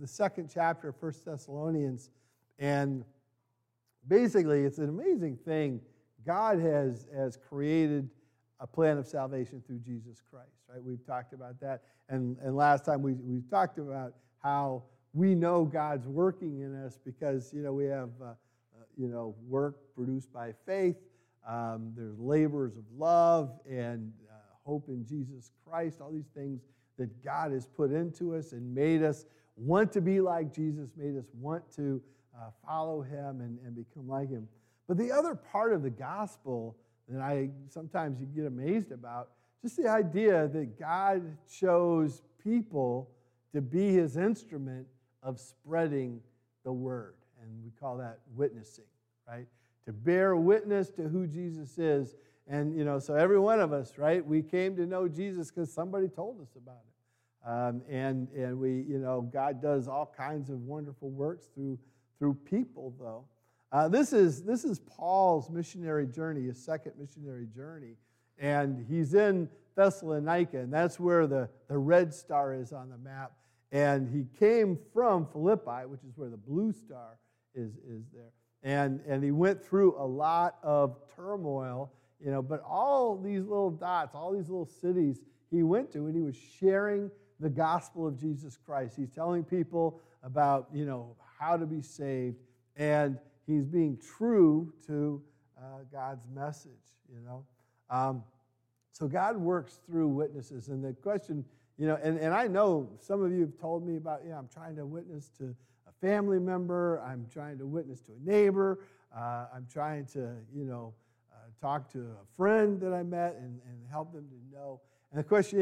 the second chapter of 1 Thessalonians, and basically it's an amazing thing. God has created a plan of salvation through Jesus Christ, right? We've talked about that, and last time we talked about how we know God's working in us because, we have, work produced by faith. There's labors of love and hope in Jesus Christ, all these things that God has put into us and made us want to be like Jesus, made us want to follow him and become like him. But the other part of the gospel that sometimes you get amazed about, just the idea that God chose people to be his instrument of spreading the word. And we call that witnessing, right? To bear witness to who Jesus is. And, so every one of us, right, we came to know Jesus because somebody told us about it. And we, God does all kinds of wonderful works through people, though. This is Paul's missionary journey, his second missionary journey. And he's in Thessalonica, and that's where the red star is on the map. And he came from Philippi, which is where the blue star is there. And he went through a lot of turmoil, but all these little dots, all these little cities he went to, and he was sharing the gospel of Jesus Christ. He's telling people about, how to be saved, and he's being true to God's message, So God works through witnesses. And the question, and I know some of you have told me about, I'm trying to witness to a family member. I'm trying to witness to a neighbor. I'm trying to, talk to a friend that I met and help them to know. And the question,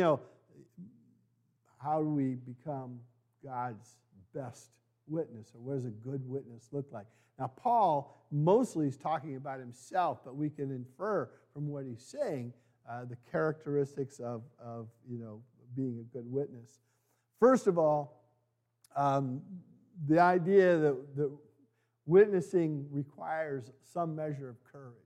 how do we become God's best witness, or what does a good witness look like? Now, Paul mostly is talking about himself, but we can infer from what he's saying the characteristics of being a good witness. First of all, the idea that witnessing requires some measure of courage,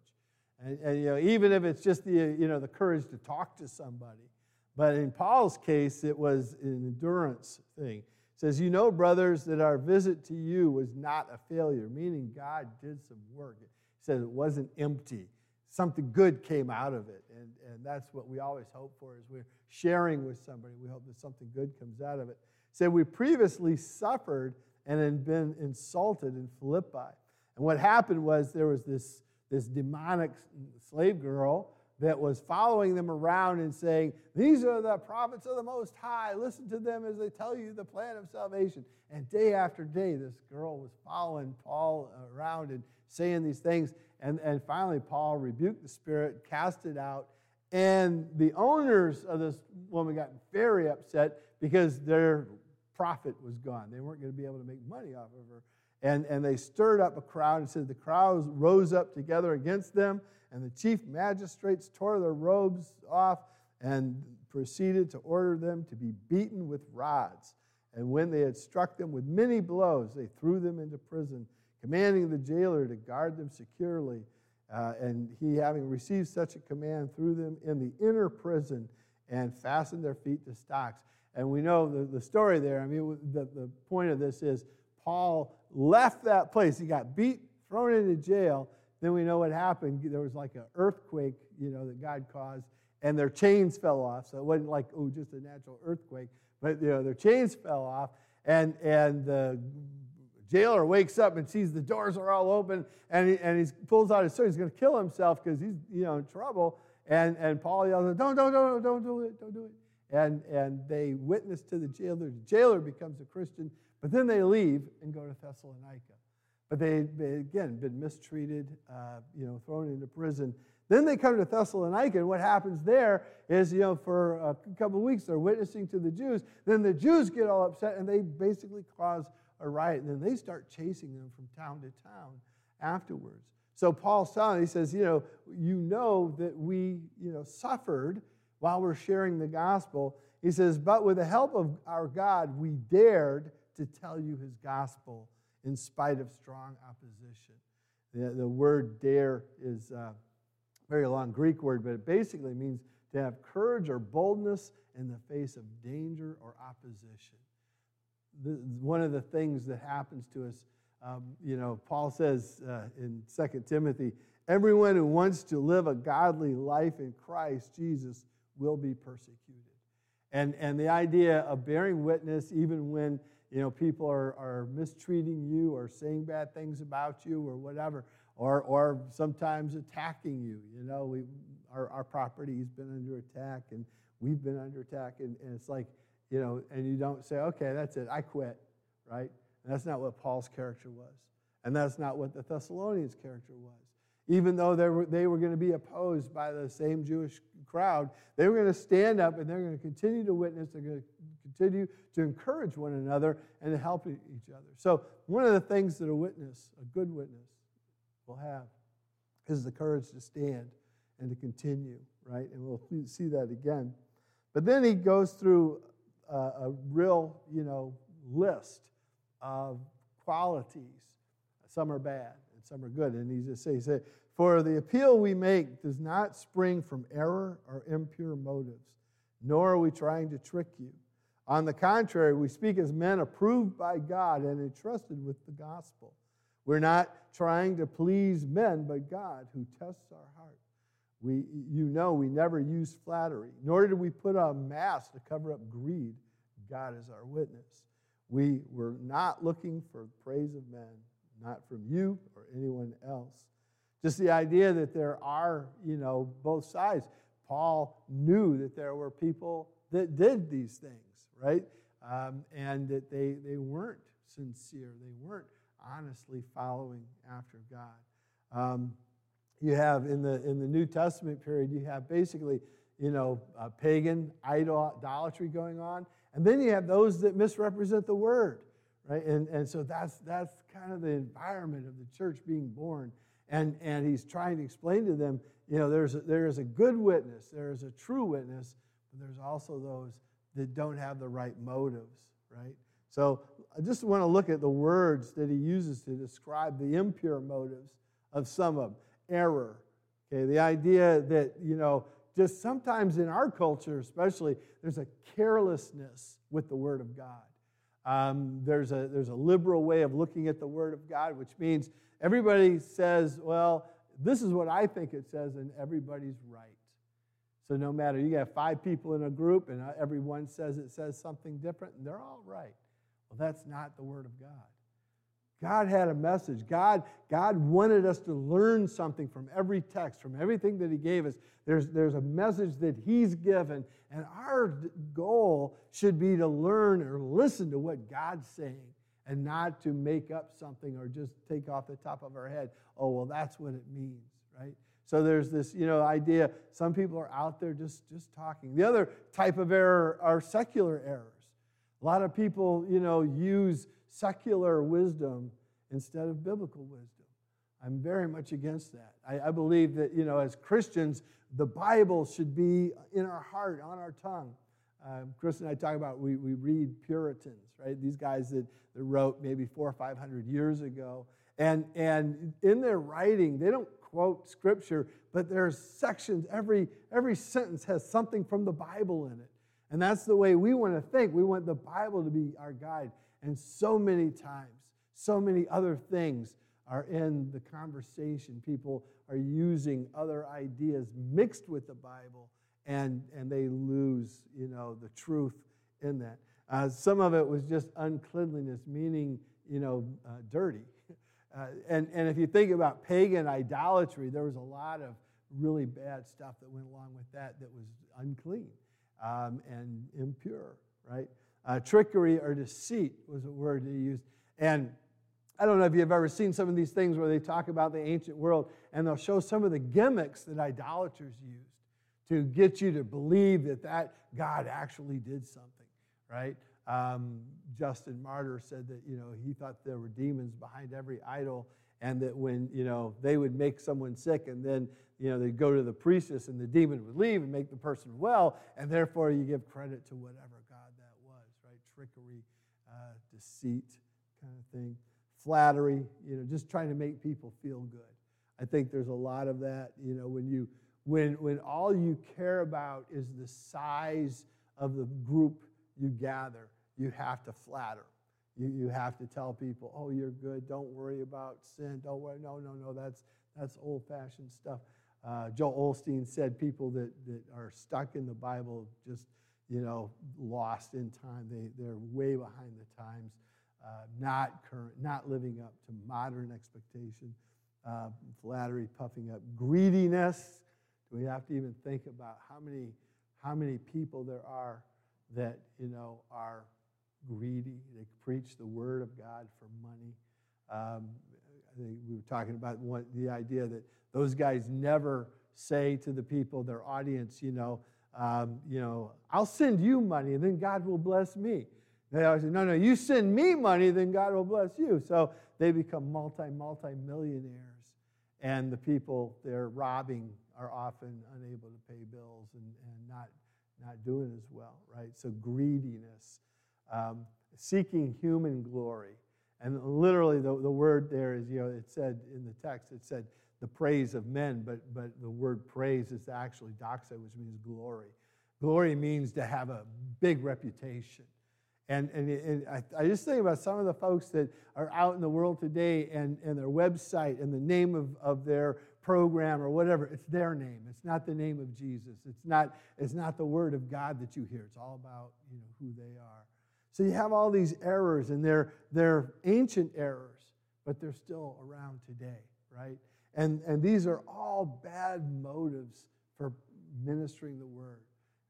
and even if it's just the courage to talk to somebody. But in Paul's case, it was an endurance thing. It says, brothers, that our visit to you was not a failure, meaning God did some work. It says it wasn't empty. Something good came out of it. And that's what we always hope for, is we're sharing with somebody. We hope that something good comes out of it. It said we previously suffered and had been insulted in Philippi. And what happened was there was this demonic slave girl that was following them around and saying, these are the prophets of the Most High. Listen to them as they tell you the plan of salvation. And day after day, this girl was following Paul around and saying these things. And finally, Paul rebuked the spirit, cast it out. And the owners of this woman got very upset because their profit was gone. They weren't going to be able to make money off of her. And they stirred up a crowd and said the crowds rose up together against them. And the chief magistrates tore their robes off and proceeded to order them to be beaten with rods. And when they had struck them with many blows, they threw them into prison, commanding the jailer to guard them securely. And he, having received such a command, threw them in the inner prison and fastened their feet to stocks. And we know the story there. I mean, the point of this is Paul left that place. He got beat, thrown into jail. Then we know what happened. There was like an earthquake, that God caused, and their chains fell off. So it wasn't like, just a natural earthquake, but their chains fell off, and the jailer wakes up and sees the doors are all open, and he pulls out his sword. He's going to kill himself because he's in trouble. And Paul yells, "Don't do it!" And they witness to the jailer. The jailer becomes a Christian, but then they leave and go to Thessalonica. But they again, been mistreated, thrown into prison. Then they come to Thessalonica, and what happens there is, for a couple of weeks, they're witnessing to the Jews. Then the Jews get all upset, and they basically cause a riot. And then they start chasing them from town to town afterwards. So Paul's telling, he says, that we, suffered while we're sharing the gospel. He says, but with the help of our God, we dared to tell you his gospel in spite of strong opposition. The word dare is a very long Greek word, but it basically means to have courage or boldness in the face of danger or opposition. one of the things that happens to us. Paul says in 2 Timothy, everyone who wants to live a godly life in Christ Jesus will be persecuted. And the idea of bearing witness even when people are mistreating you or saying bad things about you or whatever, or sometimes attacking you. Our property's been under attack and we've been under attack, and it's like, and you don't say, okay, that's it, I quit, right? And that's not what Paul's character was. And that's not what the Thessalonians' character was. Even though they were going to be opposed by the same Jewish crowd, they were going to stand up and they're going to continue to witness. They're going to continue to encourage one another and to help each other. So one of the things that a good witness, will have is the courage to stand and to continue, right? And we'll see that again. But then he goes through a real, list of qualities. Some are bad and some are good. And he just says, for the appeal we make does not spring from error or impure motives, nor are we trying to trick you. On the contrary, we speak as men approved by God and entrusted with the gospel. We're not trying to please men, but God, who tests our heart. We never use flattery, nor did we put on a mask to cover up greed. God is our witness. We were not looking for praise of men, not from you or anyone else. Just the idea that there are, both sides. Paul knew that there were people that did these things, right? And that they weren't sincere. They weren't honestly following after God. You have in the New Testament period, you have basically, pagan idolatry going on, and then you have those that misrepresent the word, right? And so that's kind of the environment of the church being born. And he's trying to explain to them, there is a good witness, there is a true witness, but there's also those that don't have the right motives, right? So I just want to look at the words that he uses to describe the impure motives of some of them. Error, okay, the idea that, just sometimes in our culture especially, there's a carelessness with the Word of God. There's a liberal way of looking at the Word of God, which means everybody says, well, this is what I think it says, and everybody's right. So no matter, you got 5 people in a group, and everyone says it says something different, and they're all right. Well, that's not the Word of God. God had a message. God wanted us to learn something from every text, from everything that he gave us. There's a message that he's given, and our goal should be to learn or listen to what God's saying and not to make up something or just take off the top of our head, oh, well, that's what it means, right? So there's this, idea, some people are out there just talking. The other type of error are secular errors. A lot of people, use secular wisdom instead of biblical wisdom. I'm very much against that. I believe that, as Christians, the Bible should be in our heart, on our tongue. Chris and I talk about, we read Puritans, right? These guys that wrote maybe 400 or 500 years ago. And in their writing, they don't quote Scripture, but there's sections, every sentence has something from the Bible in it. And that's the way we want to think. We want the Bible to be our guide. And so many times, so many other things are in the conversation. People are using other ideas mixed with the Bible, and they lose, the truth in that. Some of it was just uncleanliness, meaning, dirty. And if you think about pagan idolatry, there was a lot of really bad stuff that went along with that was unclean and impure, right? Trickery or deceit was a word they used. And I don't know if you've ever seen some of these things where they talk about the ancient world, and they'll show some of the gimmicks that idolaters used to get you to believe that God actually did something, right? Justin Martyr said that, he thought there were demons behind every idol, and that when, they would make someone sick, and then, they'd go to the priestess, and the demon would leave and make the person well, and therefore you give credit to whatever God that was, right? Trickery, deceit kind of thing. Flattery, just trying to make people feel good. I think there's a lot of that, when all you care about is the size of the group you gather, you have to flatter. You have to tell people, oh, you're good. Don't worry about sin. Don't worry. No. That's old-fashioned stuff. Joel Osteen said people that are stuck in the Bible just, lost in time. They're way behind the times, not current, not living up to modern expectation. Flattery, puffing up, greediness. We have to even think about how many people there are that are greedy. They preach the word of God for money. I think we were talking about the idea that those guys never say to the people, their audience, I'll send you money and then God will bless me. They always say, no, you send me money, then God will bless you. So they become multi-millionaires. And the people they're robbing are often unable to pay bills and not doing as well, right? So greediness, seeking human glory. And literally the word there is, it said in the text, it said the praise of men, but the word praise is actually doxa, which means glory. Glory means to have a big reputation. And I just think about some of the folks that are out in the world today and their website and the name of their program or whatever, it's their name. It's not the name of Jesus. It's not the word of God that you hear. It's all about who they are. So you have all these errors, and they're ancient errors, but they're still around today, right? And these are all bad motives for ministering the word.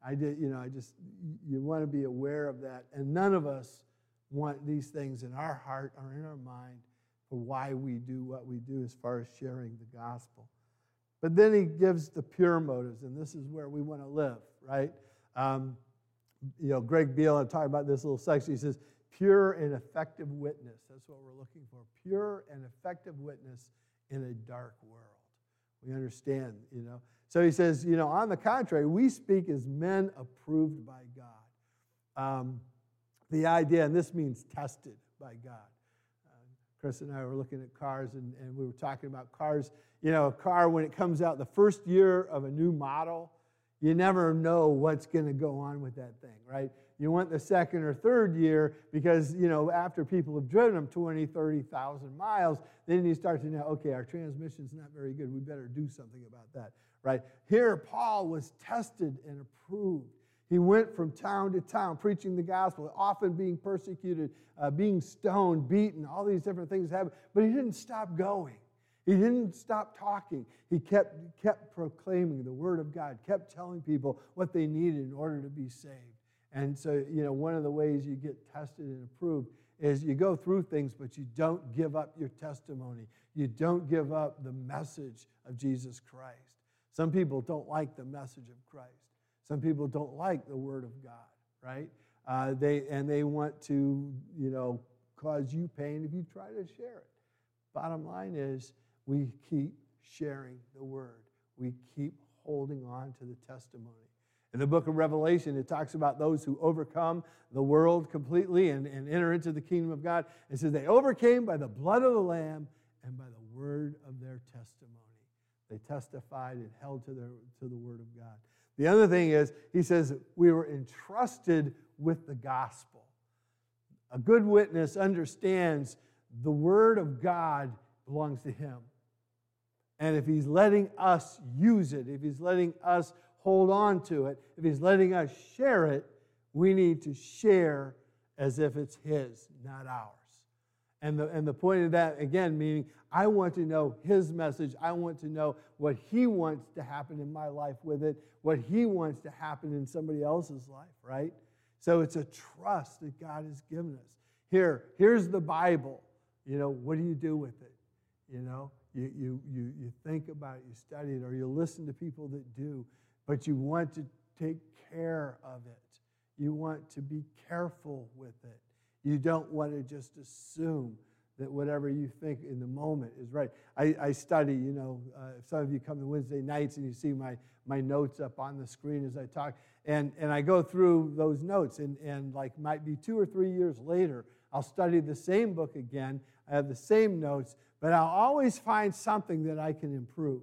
You want to be aware of that. And none of us want these things in our heart or in our mind for why we do what we do as far as sharing the gospel. But then he gives the pure motives, and this is where we want to live, right? Greg Beale, talking about this little section, he says, pure and effective witness. That's what we're looking for. Pure and effective witness in a dark world. We understand, So he says, on the contrary, we speak as men approved by God. The idea, and this means tested by God. Chris and I were looking at cars, and we were talking about cars. A car, when it comes out the first year of a new model, you never know what's going to go on with that thing, right? You want the second or third year because, after people have driven them 20, 30,000 miles, then you start to know, okay, our transmission's not very good. We better do something about that, right? Here, Paul was tested and approved. He went from town to town preaching the gospel, often being persecuted, being stoned, beaten, all these different things happened, but he didn't stop going. He didn't stop talking. He kept proclaiming the word of God, kept telling people what they needed in order to be saved. And so, one of the ways you get tested and approved is you go through things, but you don't give up your testimony. You don't give up the message of Jesus Christ. Some people don't like the message of Christ. Some people don't like the word of God, right? They want to, cause you pain if you try to share it. Bottom line is, we keep sharing the word. We keep holding on to the testimony. In the book of Revelation, it talks about those who overcome the world completely and enter into the kingdom of God. It says they overcame by the blood of the Lamb and by the word of their testimony. They testified and held to the word of God. The other thing is, he says, we were entrusted with the gospel. A good witness understands the word of God belongs to him. And if he's letting us use it, if he's letting us hold on to it, if he's letting us share it, we need to share as if it's his, not ours. And the point of that, again, meaning I want to know his message. I want to know what he wants to happen in my life with it, what he wants to happen in somebody else's life, right? So it's a trust that God has given us. Here's the Bible. What do you do with it? You think about it, you study it, or you listen to people that do, but you want to take care of it. You want to be careful with it. You don't want to just assume that whatever you think in the moment is right. I study, if some of you come to Wednesday nights and you see my notes up on the screen as I talk, and I go through those notes, and like might be 2 or 3 years later, I'll study the same book again. I have the same notes, but I'll always find something that I can improve.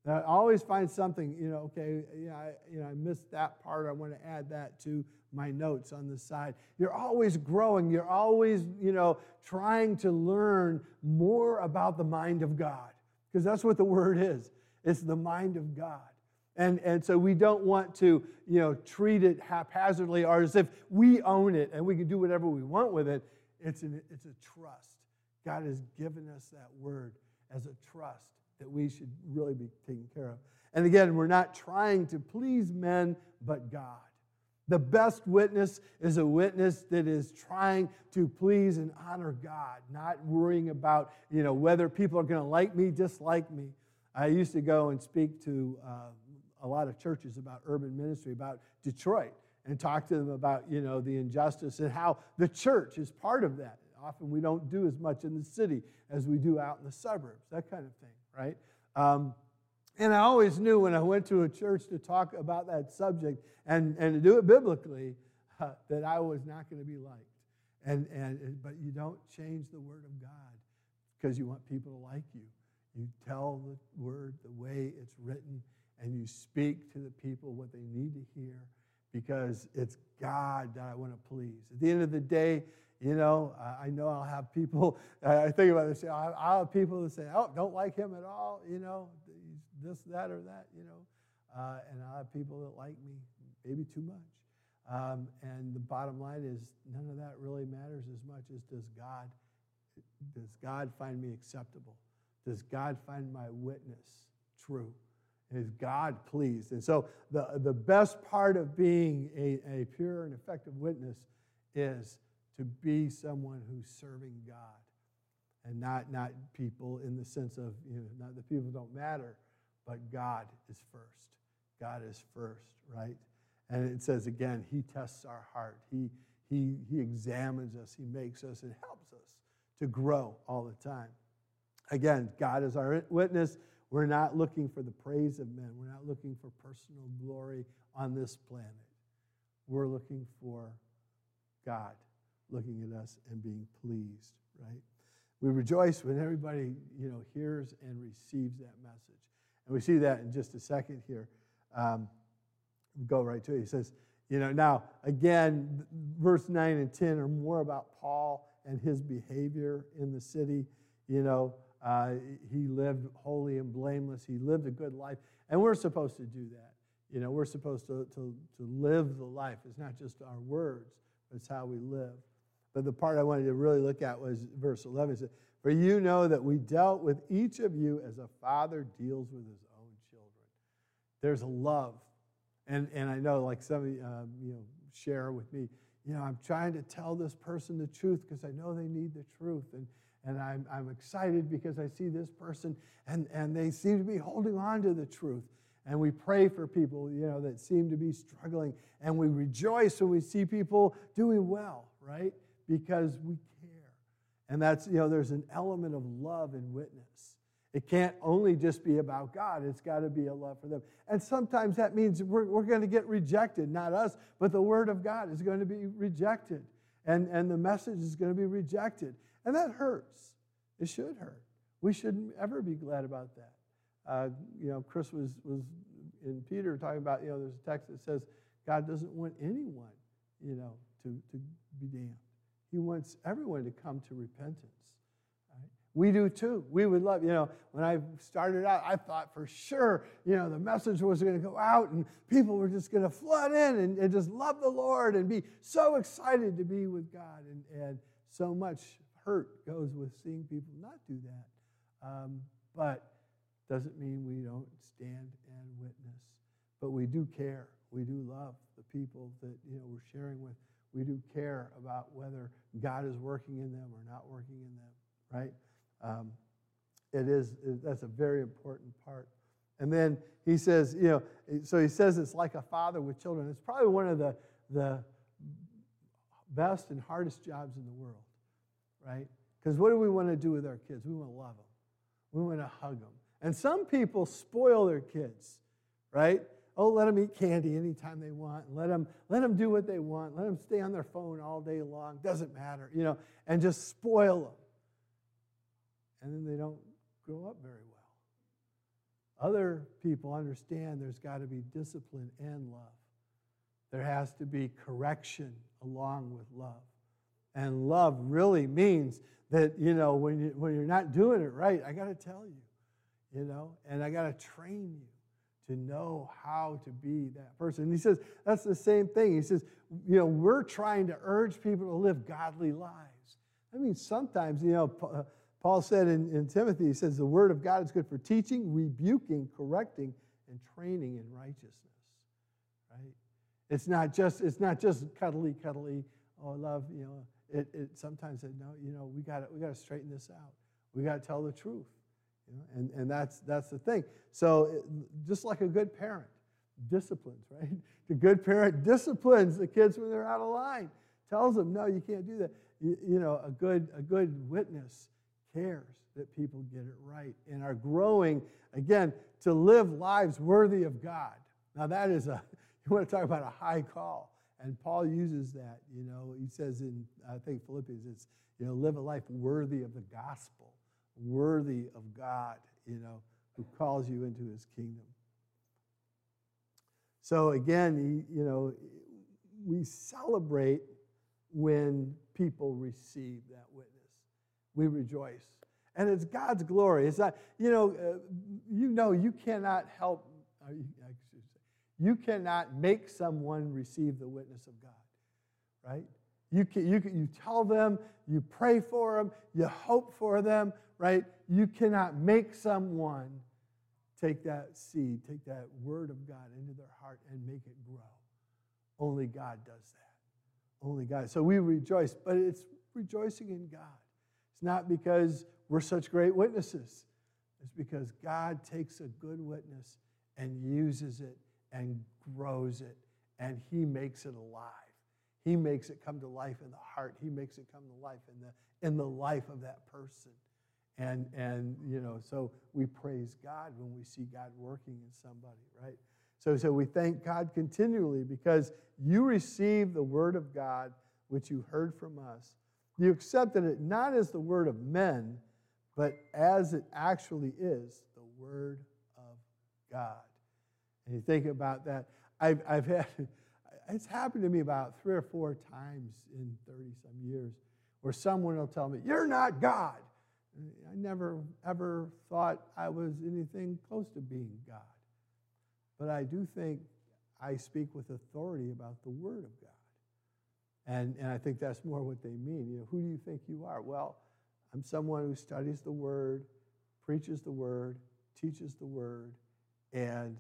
I always find something, okay, I missed that part. I want to add that to my notes on the side. You're always growing. You're always, trying to learn more about the mind of God, because that's what the Word is. It's the mind of God. And so we don't want to, treat it haphazardly or as if we own it and we can do whatever we want with it. It's a trust. God has given us that Word as a trust that we should really be taken care of. And again, we're not trying to please men, but God. The best witness is a witness that is trying to please and honor God, not worrying about, whether people are going to like me, dislike me. I used to go and speak to a lot of churches about urban ministry, about Detroit, and talk to them about, the injustice and how the church is part of that. Often we don't do as much in the city as we do out in the suburbs, that kind of thing, right? And I always knew when I went to a church to talk about that subject and to do it biblically that I was not going to be liked. But you don't change the Word of God because you want people to like you. You tell the Word the way it's written, and you speak to the people what they need to hear, because it's God that I want to please. At the end of the day, I know I'll have people, I think about this, I'll have people that say, oh, don't like him at all, this, that, or that, and I'll have people that like me, maybe too much. And the bottom line is none of that really matters as much as does God find me acceptable? Does God find my witness true? And is God pleased? And so the best part of being a pure and effective witness is to be someone who's serving God, and not people in the sense of, not that people don't matter, but God is first. God is first, right? And it says again, He tests our heart. He examines us. He makes us and helps us to grow all the time. Again, God is our witness. We're not looking for the praise of men. We're not looking for personal glory on this planet. We're looking for God looking at us and being pleased, right? We rejoice when everybody, hears and receives that message. And we see that in just a second here. We'll go right to it. He says, now, again, verse 9 and 10 are more about Paul and his behavior in the city. He lived holy and blameless. He lived a good life. And we're supposed to do that. We're supposed to live the life. It's not just our words, but it's how we live. But the part I wanted to really look at was verse 11. It said, for you know that we dealt with each of you as a father deals with his own children. There's a love. And I know, like some of you, share with me, I'm trying to tell this person the truth because I know they need the truth. And I'm excited because I see this person and they seem to be holding on to the truth. And we pray for people, that seem to be struggling. And we rejoice when we see people doing well, right? Because we care. And that's, there's an element of love and witness. It can't only just be about God. It's got to be a love for them. And sometimes that means we're going to get rejected. Not us, but the Word of God is going to be rejected. And the message is going to be rejected. And that hurts. It should hurt. We shouldn't ever be glad about that. Chris was in Peter talking about, there's a text that says God doesn't want anyone, to be damned. He wants everyone to come to repentance. Right? We do too. We would love, when I started out, I thought for sure, the message was going to go out and people were just going to flood in and just love the Lord and be so excited to be with God. And so much hurt goes with seeing people not do that. But doesn't mean we don't stand and witness. But we do care. We do love the people that we're sharing with. We do care about whether God is working in them or not working in them, right? That's a very important part. And then he says, so he says it's like a father with children. It's probably one of the best and hardest jobs in the world, right? Because what do we want to do with our kids? We want to love them. We want to hug them. And some people spoil their kids, right? Oh, let them eat candy anytime they want. Let them do what they want. Let them stay on their phone all day long. Doesn't matter, and just spoil them. And then they don't grow up very well. other people understand there's got to be discipline and love. There has to be correction along with love. And love really means that, when you're not doing it right, I got to tell you, and I got to train you to know how to be that person. And he says, that's the same thing. He says, we're trying to urge people to live godly lives. I mean, sometimes, Paul said in Timothy, he says, the word of God is good for teaching, rebuking, correcting, and training in righteousness, right? It's not just cuddly, oh, love, It sometimes said, no, we got to straighten this out. We got to tell the truth, and that's the thing. So just like a good parent disciplines, right? The good parent disciplines the kids when they're out of line, tells them, no, you can't do that. A good witness cares that people get it right and are growing, again, to live lives worthy of God. Now that is you want to talk about a high call. And Paul uses that, he says in, I think, Philippians, it's, live a life worthy of the gospel, worthy of God, who calls you into his kingdom. So again, we celebrate when people receive that witness. We rejoice. And it's God's glory. It's not, you cannot help, you cannot make someone receive the witness of God, right? You tell them, you pray for them, you hope for them, right? You cannot make someone take that seed, take that word of God into their heart and make it grow. Only God does that. Only God. So we rejoice, but it's rejoicing in God. It's not because we're such great witnesses. It's because God takes a good witness and uses it and grows it, and he makes it alive. He makes it come to life in the heart. He makes it come to life in the life of that person. And so we praise God when we see God working in somebody, right? So we thank God continually because you received the word of God, which you heard from us. You accepted it not as the word of men, but as it actually is, the word of God. And you think about that. I've had, it's happened to me about 3 or 4 times in 30-some years where someone will tell me, you're not God. I never, ever thought I was anything close to being God. But I do think I speak with authority about the Word of God. And I think that's more what they mean. Who do you think you are? Well, I'm someone who studies the Word, preaches the Word, teaches the Word, and,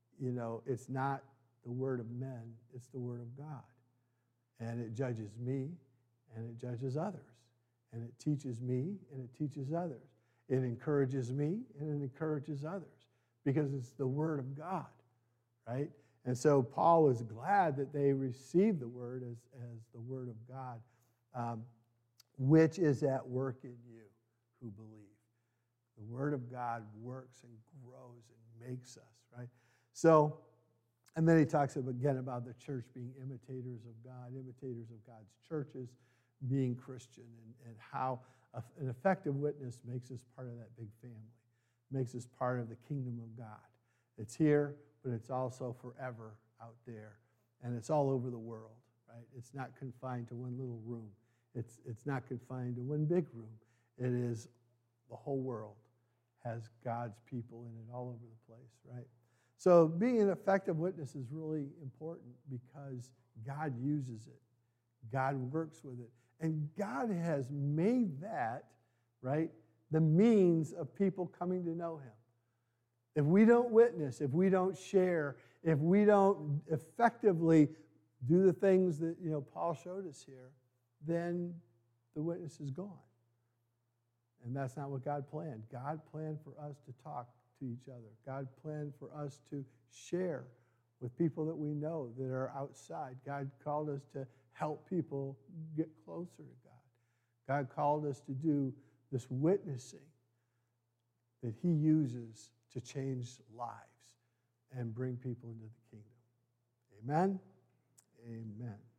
it's not the word of men, it's the Word of God. And it judges me, and it judges others. And it teaches me, and it teaches others. It encourages me, and it encourages others. Because it's the Word of God, right? And so Paul was glad that they received the Word as the Word of God, which is at work in you who believe. The Word of God works and grows and makes us, right? So, and then he talks again about the church being imitators of God, imitators of God's churches, being Christian, and how an effective witness makes us part of that big family, makes us part of the kingdom of God. It's here, but it's also forever out there, and it's all over the world, right? It's not confined to one little room. It's not confined to one big room. It is the whole world has God's people in it all over the place, right? So being an effective witness is really important because God uses it. God works with it. And God has made that, right, the means of people coming to know him. If we don't witness, if we don't share, if we don't effectively do the things that, Paul showed us here, then the witness is gone. And that's not what God planned. God planned for us to talk to each other. God planned for us to share with people that we know that are outside. God called us to help people get closer to God. God called us to do this witnessing that he uses to change lives and bring people into the kingdom. Amen? Amen.